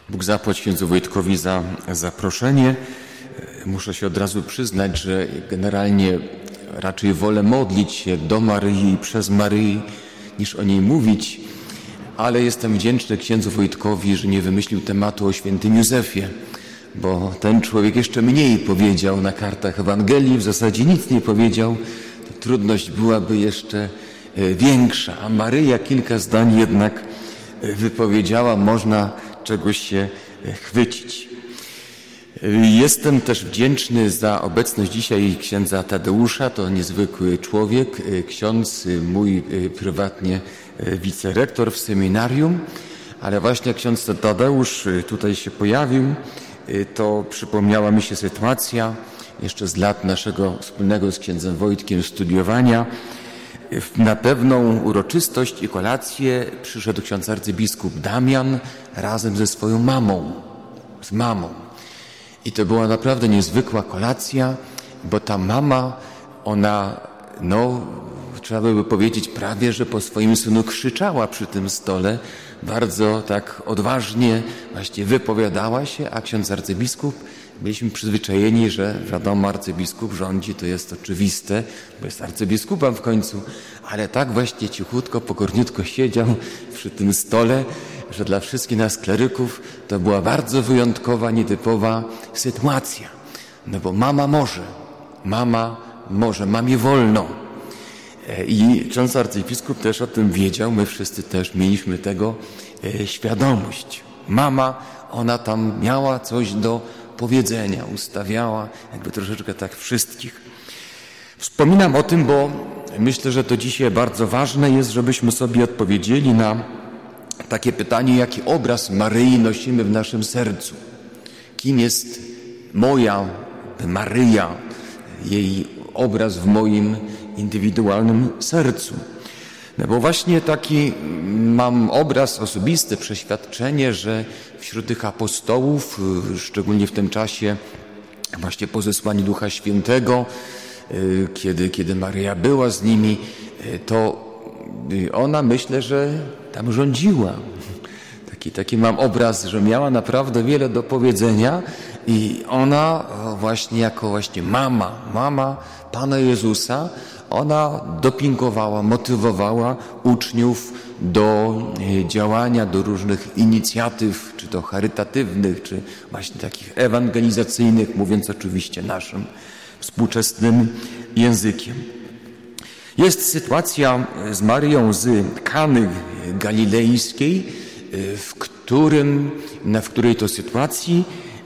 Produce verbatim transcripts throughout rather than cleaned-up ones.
Bóg zapłać księdzu Wojtkowi za zaproszenie. Muszę się od razu przyznać, że generalnie raczej wolę modlić się do Maryi i przez Maryi, niż o niej mówić, ale jestem wdzięczny księdzu Wojtkowi, że nie wymyślił tematu o świętym Józefie, bo ten człowiek jeszcze mniej powiedział na kartach Ewangelii, w zasadzie nic nie powiedział, to trudność byłaby jeszcze większa, a Maryja kilka zdań jednak wypowiedziała, można czegoś się chwycić. Jestem też wdzięczny za obecność dzisiaj księdza Tadeusza, to niezwykły człowiek, ksiądz, mój prywatnie wicerektor w seminarium, ale właśnie ksiądz Tadeusz tutaj się pojawił, to przypomniała mi się sytuacja jeszcze z lat naszego wspólnego z księdzem Wojtkiem studiowania. Na pewną uroczystość i kolację przyszedł ksiądz arcybiskup Damian razem ze swoją mamą, z mamą. I to była naprawdę niezwykła kolacja, bo ta mama, ona, no, trzeba by powiedzieć prawie, że po swoim synu krzyczała przy tym stole, bardzo tak odważnie właśnie wypowiadała się, a ksiądz arcybiskup, byliśmy przyzwyczajeni, że wiadomo, arcybiskup rządzi, to jest oczywiste, bo jest arcybiskupem w końcu, ale tak właśnie cichutko, pokorniutko siedział przy tym stole, że dla wszystkich nas kleryków to była bardzo wyjątkowa, nietypowa sytuacja. No bo mama może, mama może, mamie wolno. I ksiądz arcybiskup też o tym wiedział, my wszyscy też mieliśmy tego świadomość. Mama, ona tam miała coś do powiedzenia, ustawiała jakby troszeczkę tak wszystkich. Wspominam o tym, bo myślę, że to dzisiaj bardzo ważne jest, żebyśmy sobie odpowiedzieli na takie pytanie, jaki obraz Maryi nosimy w naszym sercu. Kim jest moja Maryja, jej obraz w moim indywidualnym sercu. No bo właśnie taki mam obraz osobisty, przeświadczenie, że wśród tych apostołów, szczególnie w tym czasie właśnie po zesłaniu Ducha Świętego, kiedy, kiedy Maryja była z nimi, to ona, myślę, że tam rządziła. Taki, taki mam obraz, że miała naprawdę wiele do powiedzenia i ona właśnie jako właśnie mama, mama Pana Jezusa, ona dopingowała, motywowała uczniów do działania, do różnych inicjatyw, czy to charytatywnych, czy właśnie takich ewangelizacyjnych, mówiąc oczywiście naszym współczesnym językiem. Jest sytuacja z Maryją z Kany Galilejskiej, w którym, w której to sytuacji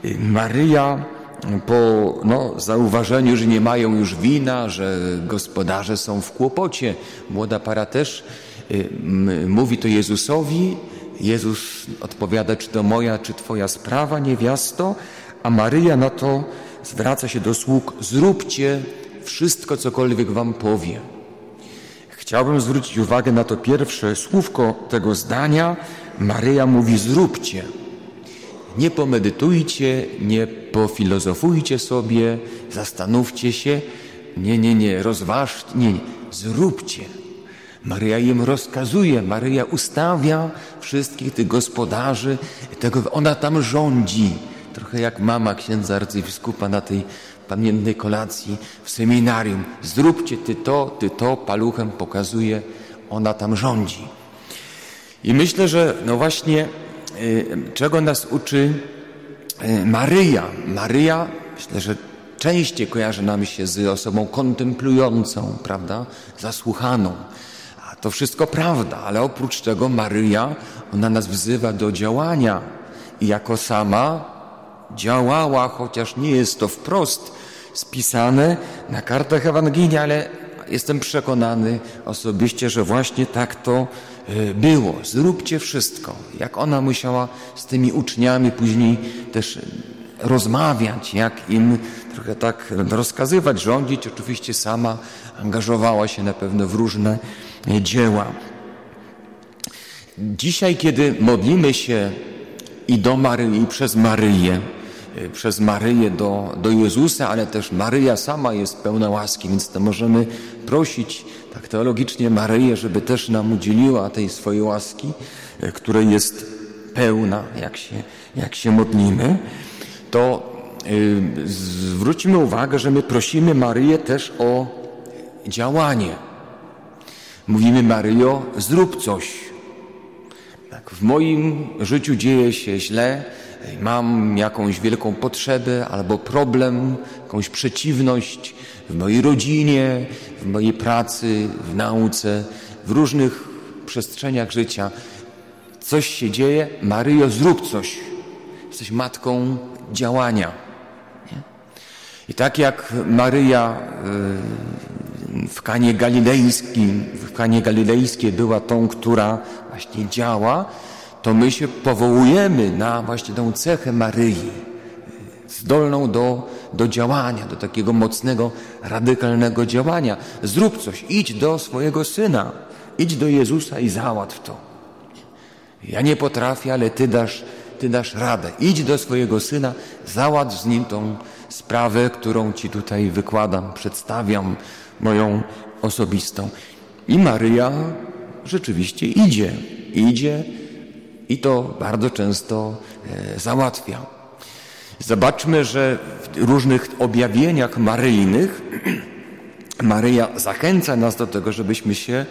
Maryja po no, zauważeniu, że nie mają już wina, że gospodarze są w kłopocie, młoda para też y, m, mówi to Jezusowi. Jezus odpowiada, czy to moja, czy twoja sprawa, niewiasto, a Maryja na to zwraca się do sług, zróbcie wszystko, cokolwiek wam powie. Chciałbym zwrócić uwagę na to pierwsze słówko tego zdania. Maryja mówi, zróbcie. Nie pomedytujcie, nie pofilozofujcie sobie, zastanówcie się. Nie, nie, nie, rozważcie, nie, nie, zróbcie. Maryja im rozkazuje, Maryja ustawia wszystkich tych gospodarzy, tego, ona tam rządzi. Trochę jak mama księdza arcybiskupa na tej pamiętnej kolacji w seminarium. Zróbcie ty to, ty to, paluchem pokazuje, ona tam rządzi. I myślę, że no właśnie czego nas uczy Maryja. Maryja, myślę, że częściej kojarzy nam się z osobą kontemplującą, prawda, zasłuchaną. A to wszystko prawda, ale oprócz tego Maryja, ona nas wzywa do działania i jako sama działała, chociaż nie jest to wprost spisane na kartach Ewangelii, ale jestem przekonany osobiście, że właśnie tak to było. Zróbcie wszystko. Jak ona musiała z tymi uczniami później też rozmawiać, jak im trochę tak rozkazywać, rządzić. Oczywiście sama angażowała się na pewno w różne dzieła. Dzisiaj, kiedy modlimy się i do Maryi, i przez Maryję, przez Maryję do, do Jezusa, ale też Maryja sama jest pełna łaski, więc to możemy prosić tak teologicznie Maryję, żeby też nam udzieliła tej swojej łaski, której jest pełna, jak się, jak się modlimy, to yy, zwróćmy uwagę, że my prosimy Maryję też o działanie. Mówimy: Maryjo, zrób coś. Tak, w moim życiu dzieje się źle, mam jakąś wielką potrzebę albo problem, jakąś przeciwność w mojej rodzinie, w mojej pracy, w nauce, w różnych przestrzeniach życia. Coś się dzieje, Maryjo, zrób coś. Jesteś matką działania. Nie? I tak jak Maryja w Kanie Galilejskim, w Kanie Galilejskiej była tą, która właśnie działa, to my się powołujemy na właśnie tę cechę Maryi, zdolną do, do działania, do takiego mocnego, radykalnego działania. Zrób coś, idź do swojego Syna, idź do Jezusa i załatw to. Ja nie potrafię, ale Ty dasz, Ty dasz radę. Idź do swojego Syna, załatw z Nim tą sprawę, którą Ci tutaj wykładam, przedstawiam, moją osobistą. I Maryja rzeczywiście idzie, idzie i to bardzo często e, załatwia. Zobaczmy, że w różnych objawieniach maryjnych Maryja zachęca nas do tego, żebyśmy się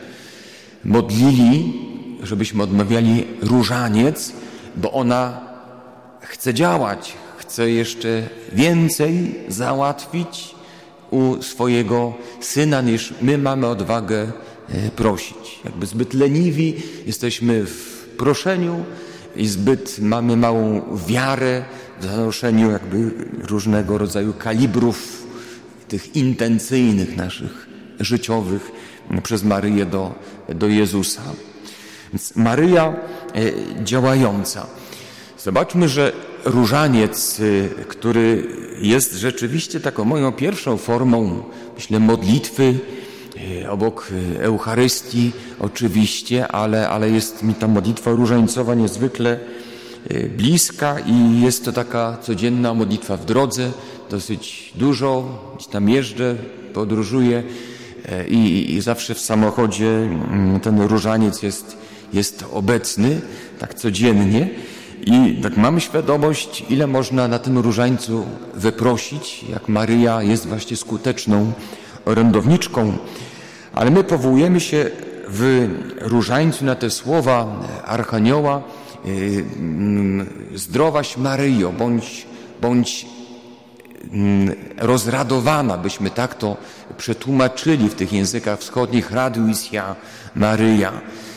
modlili, żebyśmy odmawiali różaniec, bo ona chce działać, chce jeszcze więcej załatwić u swojego Syna, niż my mamy odwagę prosić. Jakby zbyt leniwi jesteśmy w proszeniu i zbyt mamy małą wiarę w zanoszeniu jakby różnego rodzaju kalibrów tych intencyjnych naszych życiowych przez Maryję do, do Jezusa. Więc Maryja działająca. Zobaczmy, że różaniec, który jest rzeczywiście taką moją pierwszą formą, myślę, modlitwy, obok Eucharystii oczywiście, ale, ale jest mi ta modlitwa różańcowa niezwykle bliska i jest to taka codzienna modlitwa w drodze. Dosyć dużo, gdzieś tam jeżdżę, podróżuję i, i zawsze w samochodzie ten różaniec jest, jest obecny, tak codziennie. I tak mamy świadomość, ile można na tym różańcu wyprosić, jak Maryja jest właśnie skuteczną orędowniczką. Ale my powołujemy się w różańcu na te słowa Archanioła: zdrowaś Maryjo, bądź, bądź rozradowana, byśmy tak to przetłumaczyli w tych językach wschodnich, raduisia Maryja.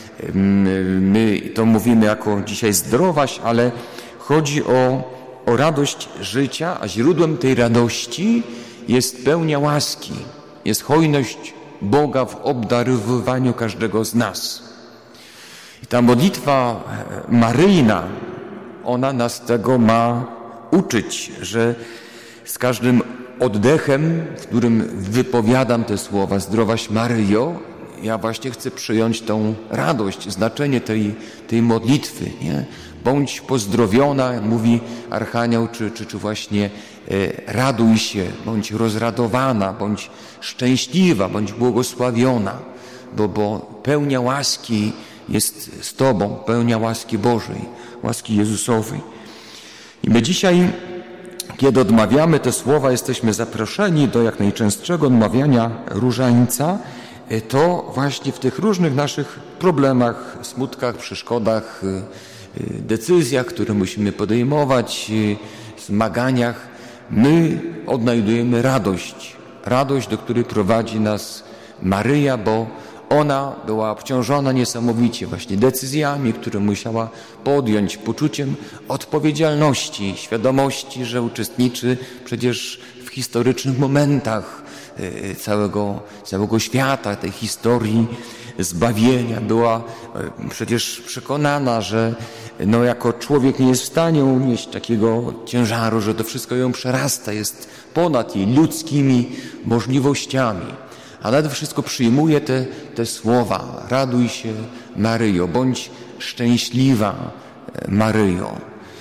My to mówimy jako dzisiaj zdrowaś, ale chodzi o, o radość życia, a źródłem tej radości jest pełnia łaski, jest hojność Boga w obdarowywaniu każdego z nas. I ta modlitwa maryjna, ona nas tego ma uczyć, że z każdym oddechem, w którym wypowiadam te słowa, zdrowaś Maryjo, ja właśnie chcę przyjąć tą radość, znaczenie tej, tej modlitwy. Nie? Bądź pozdrowiona, mówi Archanioł, czy, czy, czy właśnie e, raduj się, bądź rozradowana, bądź szczęśliwa, bądź błogosławiona, bo, bo pełnia łaski jest z Tobą, pełnia łaski Bożej, łaski Jezusowej. I my dzisiaj, kiedy odmawiamy te słowa, jesteśmy zaproszeni do jak najczęstszego odmawiania różańca, to właśnie w tych różnych naszych problemach, smutkach, przeszkodach, decyzjach, które musimy podejmować, zmaganiach, my odnajdujemy radość. Radość, do której prowadzi nas Maryja, bo ona była obciążona niesamowicie właśnie decyzjami, które musiała podjąć, poczuciem odpowiedzialności, świadomości, że uczestniczy przecież w historycznych momentach całego, całego świata, tej historii zbawienia. Była przecież przekonana, że no jako człowiek nie jest w stanie unieść takiego ciężaru, że to wszystko ją przerasta, jest ponad jej ludzkimi możliwościami. A nade wszystko przyjmuje te, te słowa: raduj się Maryjo, bądź szczęśliwa Maryjo.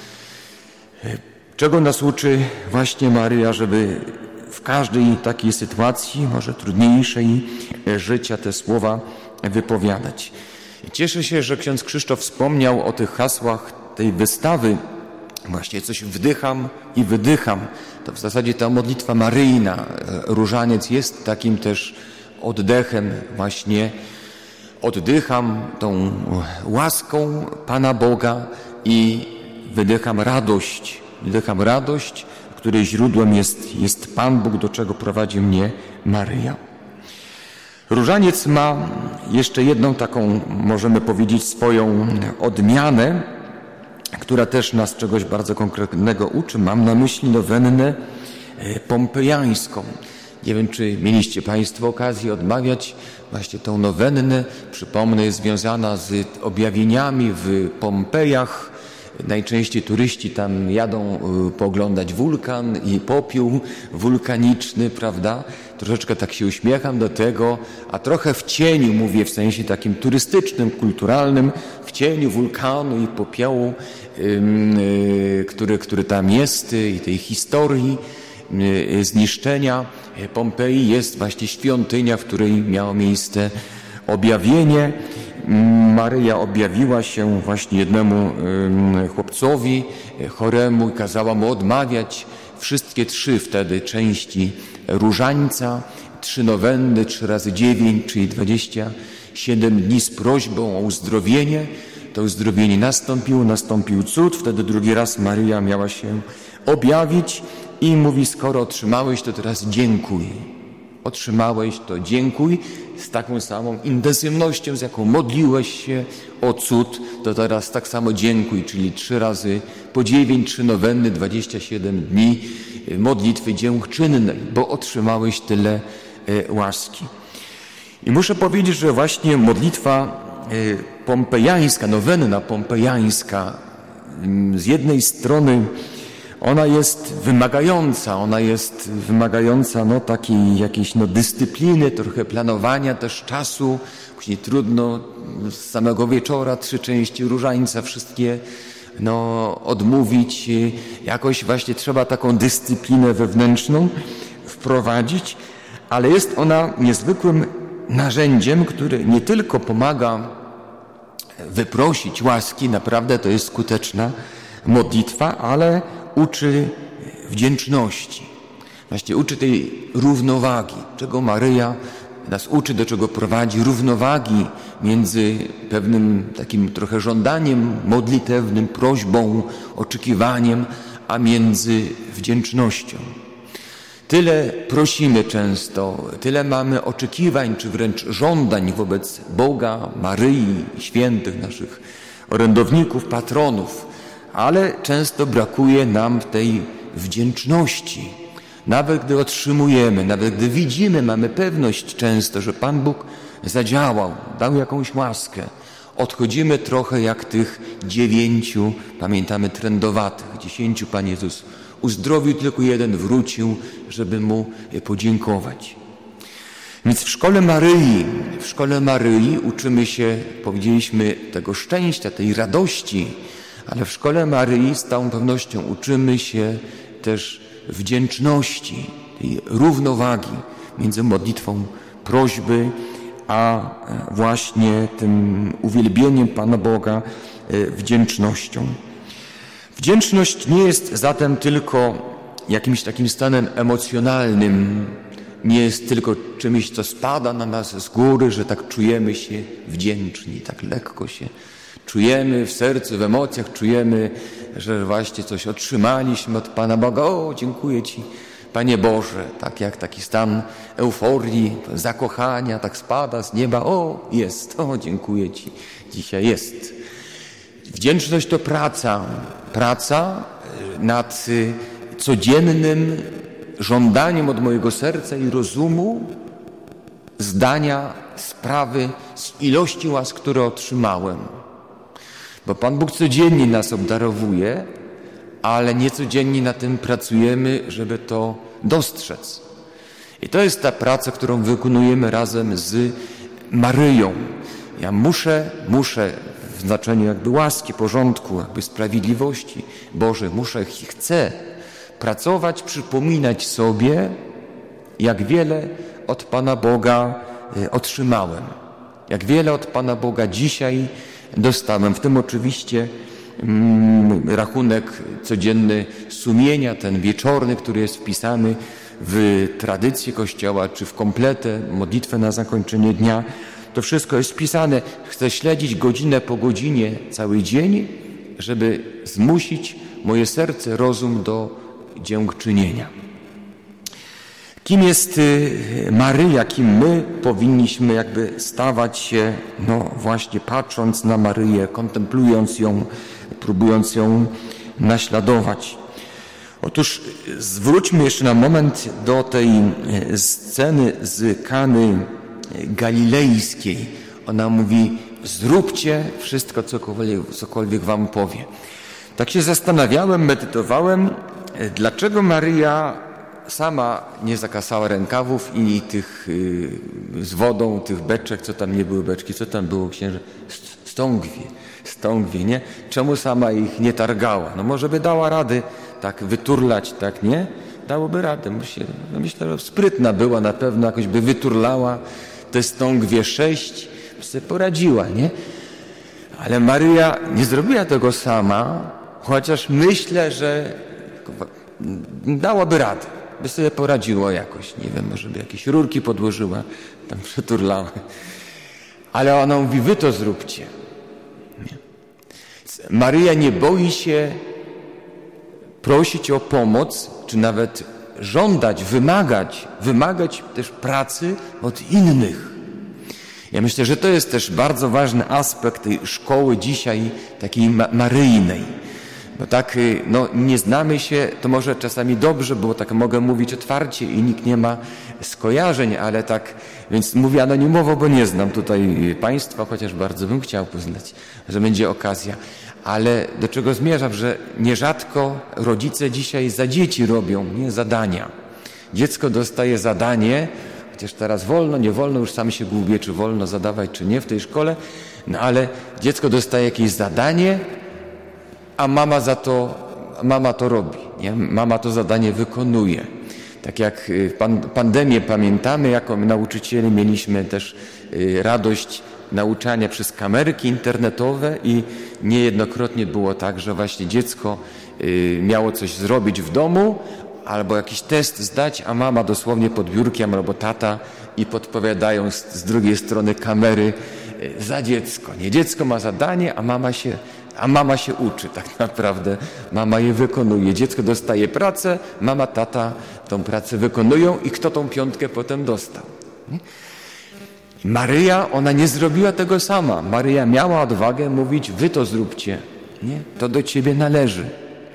Czego nas uczy właśnie Maryja, żeby w każdej takiej sytuacji, może trudniejszej życia, te słowa wypowiadać. Cieszę się, że ksiądz Krzysztof wspomniał o tych hasłach tej wystawy właśnie coś wdycham i wydycham. To w zasadzie ta modlitwa maryjna, różaniec jest takim też oddechem właśnie. Oddycham tą łaską Pana Boga i wydycham radość. Wydycham radość, której źródłem jest, jest Pan Bóg, do czego prowadzi mnie Maryja. Różaniec ma jeszcze jedną taką, możemy powiedzieć, swoją odmianę, która też nas czegoś bardzo konkretnego uczy. Mam na myśli nowennę pompejańską. Nie wiem, czy mieliście Państwo okazję odmawiać właśnie tą nowennę. Przypomnę, jest związana z objawieniami w Pompejach. Najczęściej turyści tam jadą pooglądać wulkan i popiół wulkaniczny, prawda? Troszeczkę tak się uśmiecham do tego, a trochę w cieniu, mówię w sensie takim turystycznym, kulturalnym, w cieniu wulkanu i popiołu, yy, który, który tam jest i tej historii yy, zniszczenia Pompeji jest właśnie świątynia, w której miało miejsce objawienie. Maryja objawiła się właśnie jednemu chłopcowi choremu i kazała mu odmawiać wszystkie trzy wtedy części różańca, trzy nowenny, trzy razy dziewięć, czyli dwadzieścia siedem dni z prośbą o uzdrowienie. To uzdrowienie nastąpiło, nastąpił cud. Wtedy drugi raz Maryja miała się objawić i mówi, skoro otrzymałeś, to teraz dziękuj. Otrzymałeś, to dziękuj z taką samą intensywnością, z jaką modliłeś się o cud, to teraz tak samo dziękuj, czyli trzy razy po dziewięć, trzy nowenny, dwadzieścia siedem dni modlitwy dziękczynnej, bo otrzymałeś tyle łaski. I muszę powiedzieć, że właśnie modlitwa pompejańska, nowenna pompejańska, z jednej strony ona jest wymagająca, ona jest wymagająca no, takiej jakiejś no, dyscypliny, trochę planowania też czasu. Później trudno z samego wieczora trzy części różańca wszystkie no, odmówić. Jakoś właśnie trzeba taką dyscyplinę wewnętrzną wprowadzić, ale jest ona niezwykłym narzędziem, które nie tylko pomaga wyprosić łaski, naprawdę to jest skuteczna modlitwa, ale uczy wdzięczności. Właśnie uczy tej równowagi, czego Maryja nas uczy, do czego prowadzi, równowagi między pewnym takim trochę żądaniem modlitewnym, prośbą, oczekiwaniem, a między wdzięcznością. Tyle prosimy często, tyle mamy oczekiwań, czy wręcz żądań wobec Boga, Maryi, świętych naszych orędowników, patronów, ale często brakuje nam tej wdzięczności. Nawet gdy otrzymujemy, nawet gdy widzimy, mamy pewność często, że Pan Bóg zadziałał, dał jakąś łaskę. Odchodzimy trochę jak tych dziewięciu, pamiętamy, trędowatych, dziesięciu Pan Jezus uzdrowił, tylko jeden wrócił, żeby Mu podziękować. Więc w szkole Maryi, w szkole Maryi uczymy się, powiedzieliśmy, tego szczęścia, tej radości, ale w szkole Maryi z całą pewnością uczymy się też wdzięczności, tej równowagi między modlitwą prośby, a właśnie tym uwielbieniem Pana Boga, wdzięcznością. Wdzięczność nie jest zatem tylko jakimś takim stanem emocjonalnym, nie jest tylko czymś, co spada na nas z góry, że tak czujemy się wdzięczni, tak lekko się czujemy w sercu, w emocjach, czujemy, że właśnie coś otrzymaliśmy od Pana Boga. O, dziękuję Ci, Panie Boże, tak jak taki stan euforii, zakochania, tak spada z nieba. O, jest, o, dziękuję Ci, dzisiaj jest. Wdzięczność to praca, praca nad codziennym żądaniem od mojego serca i rozumu zdania sprawy z ilości łask, które otrzymałem. Bo Pan Bóg codziennie nas obdarowuje, ale nie codziennie na tym pracujemy, żeby to dostrzec. I to jest ta praca, którą wykonujemy razem z Maryją. Ja muszę, muszę w znaczeniu jakby łaski, porządku, jakby sprawiedliwości Boże, muszę, chcę pracować, przypominać sobie, jak wiele od Pana Boga otrzymałem. Jak wiele od Pana Boga dzisiaj dostałem. W tym oczywiście mm, rachunek codzienny sumienia, ten wieczorny, który jest wpisany w tradycję Kościoła, czy w kompletę, modlitwę na zakończenie dnia. To wszystko jest wpisane. Chcę śledzić godzinę po godzinie cały dzień, żeby zmusić moje serce, rozum do dziękczynienia. Kim jest Maryja, kim my powinniśmy jakby stawać się, no właśnie patrząc na Maryję, kontemplując ją, próbując ją naśladować. Otóż zwróćmy jeszcze na moment do tej sceny z Kany Galilejskiej. Ona mówi, zróbcie wszystko, cokolwiek, cokolwiek wam powie. Tak się zastanawiałem, medytowałem, dlaczego Maryja sama nie zakasała rękawów i tych yy, z wodą, tych beczek, co tam nie były beczki, co tam było, księże? Stągwie, stągwie, nie? Czemu sama ich nie targała? No może by dała rady tak wyturlać, tak, nie? Dałoby radę. Myślę, no myślę, że sprytna była na pewno, jakoś by wyturlała te stągwie sześć, by sobie poradziła, nie? Ale Maryja nie zrobiła tego sama, chociaż myślę, że dałaby radę, by sobie poradziła jakoś. Nie wiem, może by jakieś rurki podłożyła, tam przeturlała. Ale ona mówi, wy to zróbcie. Nie. Maryja nie boi się prosić o pomoc, czy nawet żądać, wymagać, wymagać też pracy od innych. Ja myślę, że to jest też bardzo ważny aspekt tej szkoły dzisiaj, takiej ma- maryjnej. Bo tak, no nie znamy się, to może czasami dobrze, bo tak mogę mówić otwarcie i nikt nie ma skojarzeń, ale tak, więc mówię anonimowo, bo nie znam tutaj Państwa, chociaż bardzo bym chciał poznać, że będzie okazja. Ale do czego zmierzam, że nierzadko rodzice dzisiaj za dzieci robią, nie, zadania. Dziecko dostaje zadanie, chociaż teraz wolno, nie wolno, już sam się gubię, czy wolno zadawać, czy nie w tej szkole, no ale dziecko dostaje jakieś zadanie, a mama za to, mama to robi, nie? Mama to zadanie wykonuje. Tak jak pan, pandemię pamiętamy, jako nauczyciele mieliśmy też y, radość nauczania przez kamerki internetowe i niejednokrotnie było tak, że właśnie dziecko y, miało coś zrobić w domu albo jakiś test zdać, a mama dosłownie pod biurkiem albo tata i podpowiadają z, z drugiej strony kamery y, za dziecko. Nie, dziecko ma zadanie, a mama się A mama się uczy tak naprawdę, mama je wykonuje. Dziecko dostaje pracę, mama, tata tą pracę wykonują i kto tą piątkę potem dostał. Nie? Maryja, ona nie zrobiła tego sama. Maryja miała odwagę mówić, wy to zróbcie, nie? To do ciebie należy.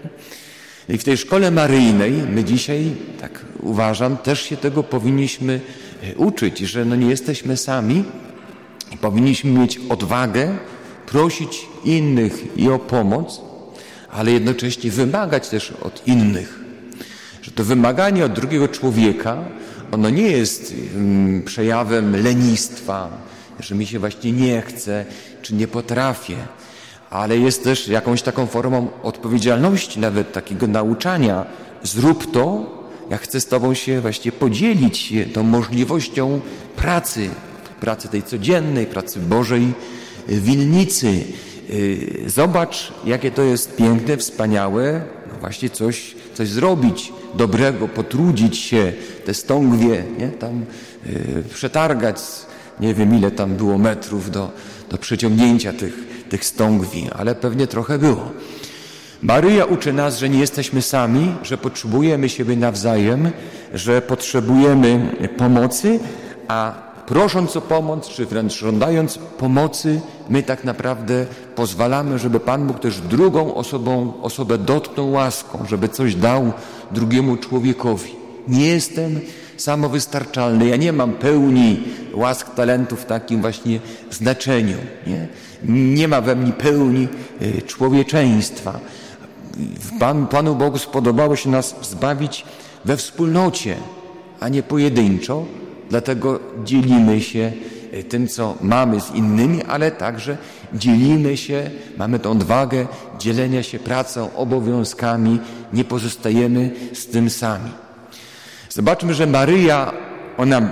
I w tej szkole maryjnej my dzisiaj, tak uważam, też się tego powinniśmy uczyć, że no nie jesteśmy sami i powinniśmy mieć odwagę prosić innych i o pomoc, ale jednocześnie wymagać też od innych. Że to wymaganie od drugiego człowieka, ono nie jest um, przejawem lenistwa, że mi się właśnie nie chce, czy nie potrafię, ale jest też jakąś taką formą odpowiedzialności, nawet takiego nauczania. Zrób to, ja chcę z tobą się właśnie podzielić tą możliwością pracy, pracy tej codziennej, pracy Bożej winnicy. Zobacz, jakie to jest piękne, wspaniałe, no właśnie coś, coś zrobić dobrego, potrudzić się, te stągwie, nie? Tam yy, przetargać, nie wiem ile tam było metrów do, do przeciągnięcia tych, tych stągwi, ale pewnie trochę było. Maryja uczy nas, że nie jesteśmy sami, że potrzebujemy siebie nawzajem, że potrzebujemy pomocy, a prosząc o pomoc, czy wręcz żądając pomocy, my tak naprawdę pozwalamy, żeby Pan Bóg też drugą osobą, osobę dotknął łaską, żeby coś dał drugiemu człowiekowi. Nie jestem samowystarczalny, ja nie mam pełni łask, talentów w takim właśnie znaczeniu. Nie, nie ma we mnie pełni y, człowieczeństwa. Pan, Panu Bogu spodobało się nas zbawić we wspólnocie, a nie pojedynczo. Dlatego dzielimy się tym, co mamy z innymi, ale także dzielimy się, mamy tę odwagę dzielenia się pracą, obowiązkami, nie pozostajemy z tym sami. Zobaczmy, że Maryja, ona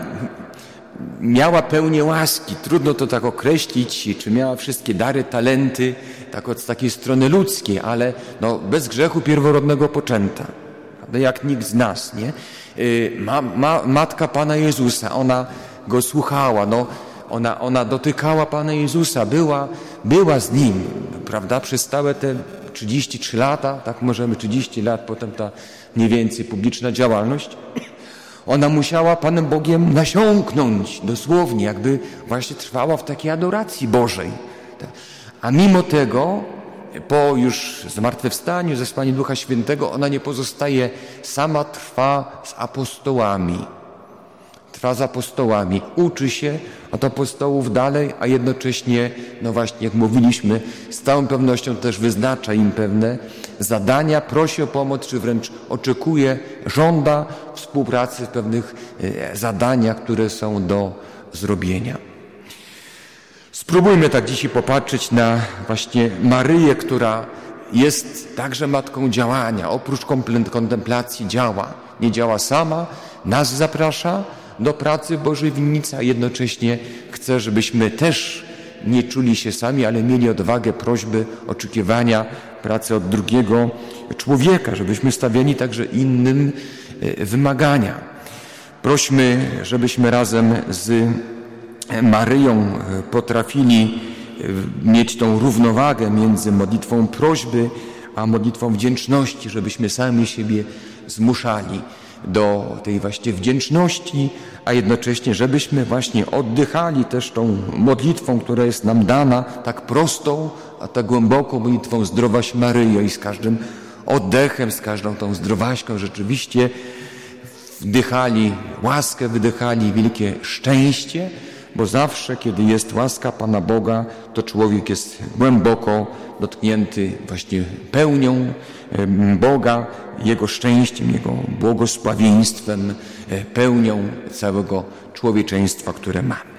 miała pełnię łaski, trudno to tak określić, czy miała wszystkie dary, talenty, tak od takiej strony ludzkiej, ale no, bez grzechu pierworodnego poczęta. Prawda? Jak nikt z nas, nie? Ma, ma, matka Pana Jezusa, ona Go słuchała, no, ona, ona dotykała Pana Jezusa, była, była z Nim, prawda? Przez całe te trzydzieści trzy lata, tak możemy, trzydzieści lat, potem ta mniej więcej publiczna działalność. Ona musiała Panem Bogiem nasiąknąć, dosłownie, jakby właśnie trwała w takiej adoracji Bożej. A mimo tego, po już zmartwychwstaniu, zesłaniu Ducha Świętego, ona nie pozostaje sama, trwa z apostołami. Trwa z apostołami, uczy się od apostołów dalej, a jednocześnie, no właśnie, jak mówiliśmy, z całą pewnością też wyznacza im pewne zadania, prosi o pomoc, czy wręcz oczekuje, żąda współpracy w pewnych zadaniach, które są do zrobienia. Spróbujmy tak dzisiaj popatrzeć na właśnie Maryję, która jest także matką działania. Oprócz kontemplacji działa. Nie działa sama, nas zaprasza do pracy w Bożej winnicy, a jednocześnie chce, żebyśmy też nie czuli się sami, ale mieli odwagę, prośby, oczekiwania pracy od drugiego człowieka, żebyśmy stawiali także innym wymagania. Prośmy, żebyśmy razem z Maryją potrafili mieć tą równowagę między modlitwą prośby a modlitwą wdzięczności, żebyśmy sami siebie zmuszali do tej właśnie wdzięczności, a jednocześnie żebyśmy właśnie oddychali też tą modlitwą, która jest nam dana, tak prostą, a tak głęboką modlitwą Zdrowaś Maryjo, i z każdym oddechem, z każdą tą zdrowaśką rzeczywiście wdychali łaskę, wydychali wielkie szczęście, bo zawsze, kiedy jest łaska Pana Boga, to człowiek jest głęboko dotknięty właśnie pełnią Boga, Jego szczęściem, Jego błogosławieństwem, pełnią całego człowieczeństwa, które ma.